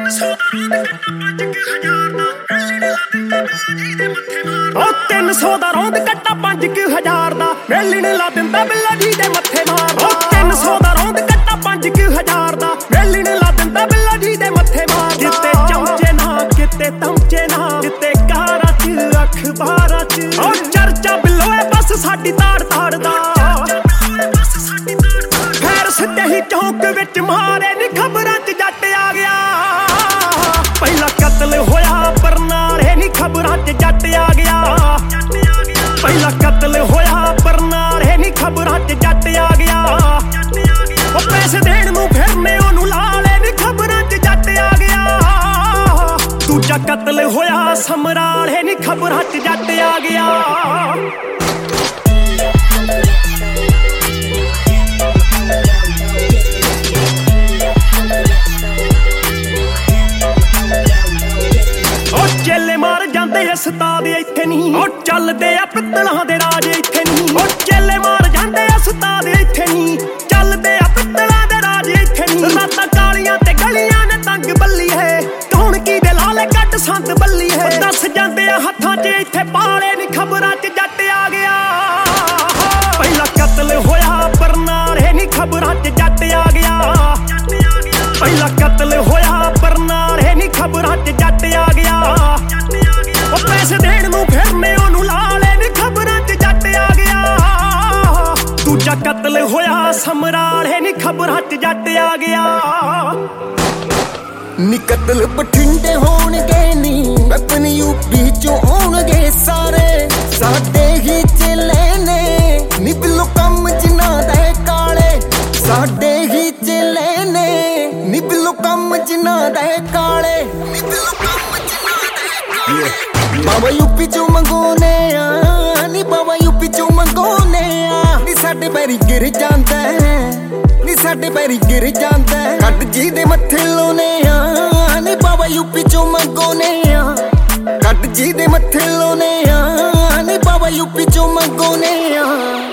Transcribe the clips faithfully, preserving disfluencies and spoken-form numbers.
ਤਿੰਨ ਸੌ ਦਾ ਰੌਂਦ ਕੱਟਾ ਪੰਜ ਕੁ ਹਜ਼ਾਰ ਦਾ ਵੇਲਣ ਲਾ ਦਿੰਦਾ ਬਿੱਲਾ ਜੀ ਦੇ ਮੱਥੇ ਮਾਰਦਾ। ਤਿੰਨ ਸੌ ਦਾ ਰੌਂਦ ਕੱਟਾ ਪੰਜ ਕੁ ਹਜ਼ਾਰ ਦਾ ਵੇਲਣ ਲਾ ਦਿੰਦਾ ਬਿੱਲਾ ਜੀ ਦੇ ਮੱਥੇ ਮਾਰਦਾ। ਕਿਤੇ ਚਮਚੇ ਨਾ ਕਿਤੇ ਤਮਚੇ ਨਾ ਕਿਤੇ ਕਾਰਾਂ ਚ ਅਖਬਾਰਾਂ ਚ ਉਹ ਚਰਚਾ ਬਿੱਲੋਏ ਬਸ ਸਾਡੀ ਤਾੜ ਤਾੜ ਦਾ। ਖੈਰ ਸਿੱਧੇ ਹੀ ਚੌਂਕ ਵਿੱਚ ਮਾਰੇ ਨੀ ਖਬਰਾਂ ਚ ਜੱਟ ਆ ਗਿਆ। ਪਹਿਲਾ ਕਤਲ ਹੋਇਆ ਬਰਨਾਲੇ ਨੀ ਖਬਰਾਂ ਚ ਜੱਟ ਆ ਗਿਆ। ਪਹਿਲਾ ਕਤਲ ਹੋਇਆ ਬਰਨਾਲੇ ਨੀ ਖਬਰਾਂ ਚ ਜੱਟ ਆ ਗਿਆ। ਉਹ ਪੈਸੇ ਦੇਣ ਨੂੰ ਫਿਰਨੇ ਉਹਨੂੰ ਲਾਲੇ ਨੀ ਖਬਰਾਂ ਚ ਜੱਟ ਆ ਗਿਆ। ਦੂਜਾ ਕਤਲ ਹੋਇਆ ਸਮਰਾਲੇ ਨੀ ਖਬਰਾਂ ਚ ਜੱਟ ਆ ਗਿਆ। ਚੇਲੇ ਮਾਰ ਜਾਂਦੇ ਉਸਤਾਦ ਇੱਥੇ ਨਹੀਂ ਉਹ ਚੱਲਦੇ ਆ ਪਿੱਤਲਾਂ ਦੇ ਰਾਜ ਇੱਥੇ ਨਹੀਂ। ਉਹ ਚੇਲੇ ਮਾਰ ਜਾਂਦੇ ਉਸਤਾਦ ਇੱਥੇ ਨਹੀਂ ਚੱਲਦੇ ਆ ਪਿੱਤਲਾਂ ਦੇ ਰਾਜ ਇੱਥੇ ਨਹੀਂ। ਰਾਤਾਂ ਕਾਲੀਆਂ ਤੇ ਗਲੀਆਂ ਨੇ ਤੰਗ ਬੱਲੀ ਹੈ ਕੌਣ ਕੀ ਦੇ ਲਾਲੇ ਕੱਟ ਸੰਤ ਬੱਲੀ ਹੈ। ਦੱਸ ਜਾਂਦੇ ਆ ਹੱਥਾਂ 'ਚ ਇੱਥੇ ਪਾਲੇ ਨੀ ਖਬਰਾਂ 'ਚ ਜੱਟ ਆ ਗਿਆ। ਪਹਿਲਾ ਕਤਲ ਹੋਇਆ ਬਰਨਾਲੇ ਨੀ ਖਬਰਾਂ 'ਚ ਜੱਟ ਆ ਗਿਆ। ਪਹਿਲਾ ਕਤਲ ਹੋਇਆ ਬਰਨਾਲੇ ਨੀ ਖਬਰਾਂ 'ਚ ਜੱਟ ਆ ਗਿਆ। ਉਹ ਪੈਸੇ ਦੇਣ ਨੂੰ ਫਿਰਨੇ ਉਹਨੂੰ ਲਾਲੇ ਨੀ ਖਬਰਾਂ 'ਚ ਜੱਟ ਆ ਗਿਆ। ਦੂਜਾ ਕਤਲ ਹੋਇਆ ਸਮਰਾਲੇ ਨੀ ਖਬਰਾਂ 'ਚ ਜੱਟ ਆ ਗਿਆ। ਨੀ ਕਤਲ ਬਠਿੰਡੇ ਹੋਣਗੇ ਨੀ ਵੈਪਨ ਯੂਪੀ ਚੋਂ ਆਉਣਗੇ ਸਾਰੇ ਸਾਡੇ ਹੀ ਚੇਲੇ ਨੇ ਨੀ ਬਿੱਲੋ ਕੰਮ ਜਿਨ੍ਹਾਂ ਦੇ ਕਾਲੇ। ਸਾਡੇ ਹੀ ਚੇਲੇ ਨੇ ਨੀ ਬਿੱਲੋ ਕੰਮ ਜਿਨ੍ਹਾਂ ਦੇ ਕਾਲੇ। ਨੀ ਬਿੱਲੋ ਕੰਮ ਜਿਨ੍ਹਾਂ ਦੇ ਕਾਲੇ। ਬਾਬਾ ਯੂਪੀ ਚੋਂ ਮੰਗੋਨੇ ਆ ਨੀ ਬਾਬਾ ਯੂਪੀ ਚੋਂ ਮੰਗੋਨੇ ਆ ਨੀ ਸਾਡੇ ਪੈਰੀ ਗਿਰ ਜਾਂਦਾ ਨੀ ਸਾਡੇ ਪੈਰੀ ਗਿਰ ਜਾਂਦਾ। ਕੱਟ ਜੀ ਦੇ ਮੱਥੇ ਲਾਉਨੇ ਆ ਨੀ ਬਾਬਾ ਯੂਪੀ ਚੋਂ ਮੰਗੋਨੇ ਆ। ਕੱਟ ਜੀ ਦੇ ਮੱਥੇ ਲਾਉਨੇ ਆ ਨੀ ਬਾਬਾ ਯੂਪੀ ਚੋਂ ਮੰਗੋਨੇ ਆ।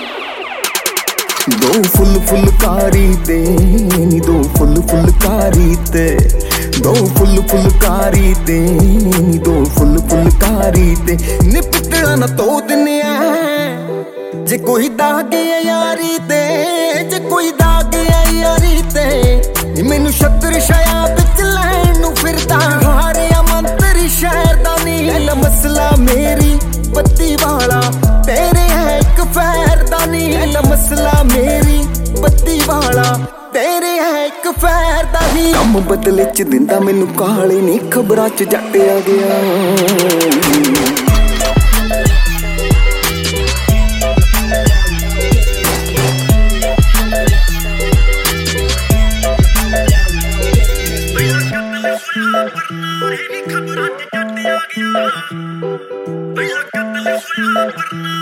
ਦੋ ਫੁੱਲ ਫੁਲਕਾਰੀ ਤੇ ਨੀ ਦੋ ਫੁੱਲ ਫੁਲਕਾਰੀ ਤੇ ਦੋ ਫੁੱਲ ਫੁਲਕਾਰੀ ਤੇ ਨੀ ਦੋ ਫੁੱਲ ਫੁਲਕਾਰੀ ਤੇ ਨੀ ਪਿੱਤਲਾਂ ਨਾ ਧੋ ਦਿੰਨੇ ਆ ਜੇ ਕੋਈ ਦਾਗ ਆ ਯਾਰੀ ਤੇ। ਜੇ ਕੋਈ ਦਾਗ ਆ ਯਾਰੀ ਤੇ ਨੀ ਮੈਨੂੰ ਛੱਤਰ ਛਾਇਆ ਵਿੱਚ ਲੈਣ ਨੂੰ ਫਿਰਦਾ। ਹਾਰਿਆ ਮੰਤਰੀ ਸ਼ਹਿਰ ਦਾ ਨੀ ਲੈ ਮਸਲਾ ਮੇਰੀ ਬੱਤੀ ਵਾਲਾ ਤੇਰੇ ਹੈ ਇੱਕ ਫੈਰ ਦਾ ਨੀ ਲੈ ਮਸਲਾ ਮੇਰੀ ਬੱਤੀ ਵਾਲਾ ਤੇਰੇ ਹੈ ਇੱਕ ਫੈਰ ਦਾ ਹੀ। ਕੰਮ ਬਦਲੇ ਚ ਦਿੰਦਾ ਮੈਨੂੰ ਕਾਲੇ ਨੀ ਖਬਰਾਂ ਚ ਜੱਟ ਆ ਗਿਆ। ਖਬਰਾਂ ਚ ਜੱਟ ਆ ਗਿਆ। ਪਹਿਲਾ ਕਤਲ ਹੋਇਆ ਬਰਨਾਲੇ